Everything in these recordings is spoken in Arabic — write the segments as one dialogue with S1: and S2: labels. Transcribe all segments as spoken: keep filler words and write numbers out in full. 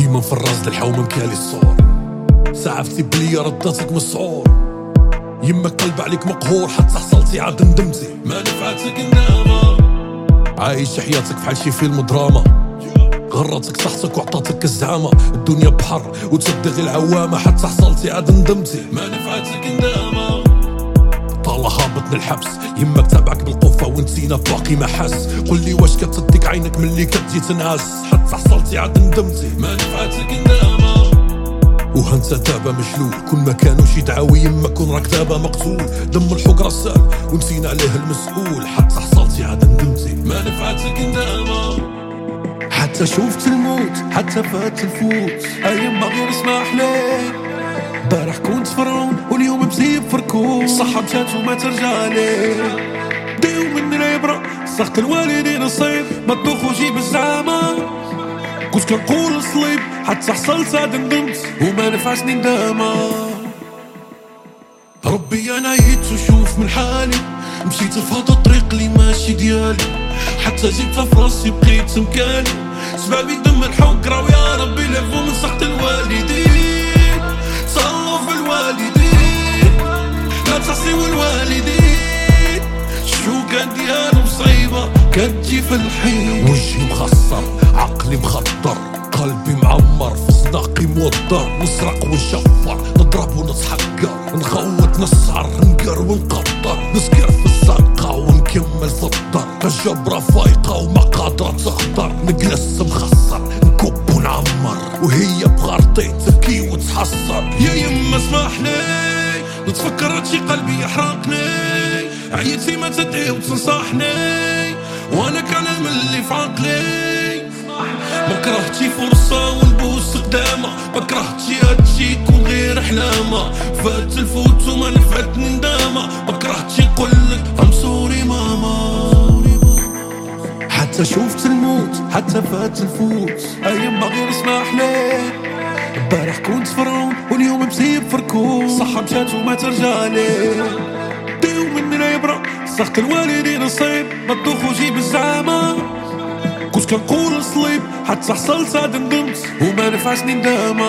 S1: ديما في الراس د الحومه مكالي الصور، ساعة في بليا رداتك من الصعور، يما قلب عليك مقهور حتى حصلتي عاد ندمتي ما نفعتك النعمة. عايش حياتك بحال شي فيلم دراما، غرتك صحتك وعطاتك الزعامة، الدنيا بحر وتصدق العوامة حتى حصلتي عاد ندمتي ما نفعتك النعمة. طالع هابط من الحبس يماك تابعك بالقفة وانتينا باقي ما حس، قل لي واش كتصدق عينك ملي كتجي تنعس حتى حصلتي عاد ندمتي ما نفعتك النعمة. وهنت دابا مشلول كل ما كانوش يدعاوي يما كون راك دابا مقتول، دم الحقرة سال ونسينا عليه المسؤول حتى حصلتي عاد ندمتي ما نفعتك النعمة.
S2: حتى شوفت الموت حتى فات الفوت، ايام ما غير اسمح لي، بارح كنت فرعون واليوم بزيب فركون، صحة مشات وما ترجع لي، ديو من العبرة سخط الوالدين الصيب ما تطوخ وجيب الزعامة، كنت كنقول صليب حتى حصلت عاد ندمت وما نفعتني ندامة. ربي انا عيت وشوف من حالي، مشيت في هذا الطريق اللي ماشي ديالي، حتى جبتها في راسي بقيت مكاني، سبابي دم الحقرة ويا ربي لفوا من سخط الوالدين، صلوا في الوالدين لا تعصيوا الوالدين، الشوكة ديالهم صعيبة كتجي في الحين،
S1: وجهي مخصر عقلي مخطر قلبي معمر في صداقي موضر، نسرق ونشفر نضرب ونتحقر نغوت نسهر نقر ونقطر، نسكر في الزنقة ونكمل في الدار، الجبرة فايقة وما قادرة تخطر، نجلس مخسر نكب ونعمر وهي بغارتي تبكي وتحسر.
S2: يا يما اسمح لي نتفكر هادشي قلبي يحرقني، عيتي ما تدعي وتنصحني وانا كلام اللي في عقلي، ما كرهتي فرصة ونبوس قدامها، ما كرهتي هادشي يكون غير حلامة، فات الفوت وما نفعتني ندامة، ما كرهتي نقولك ام سوري ماما. حتى شوفت الموت حتى فات الفوت، ايام ما غير اسمح لي، بارح كنت فرعون واليوم بسيب فركون، صحة مشات وما ترجع لي، ديو من العبرة سخط الوالدين الصيب ما تطوخ وجيب الزعامة، كنت كنقول صليب حتى حصلت عاد ندمت وما نفعتني ندامة.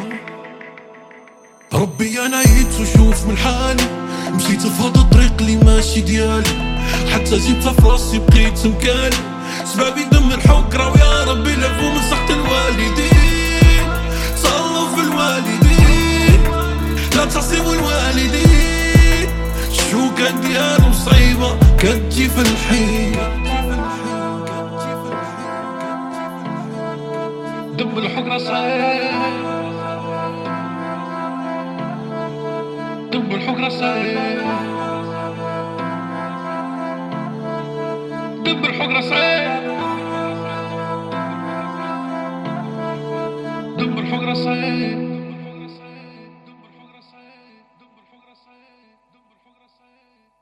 S2: ربي انا عيت وشوف من حالي، مشيت في هذا الطريق اللي ماشي ديالي، حتى جبتها في راسي بقيت مكاني، سبابي دم الحقرة ويا ربي لفوا من سخط الوالدين، صلوا في الوالدين لا تعصيوا الوالدين، الشوكة ديالهم صعيبة كتجي في الحين، دم الحقرة صعيب، دم الحقرة صعيب.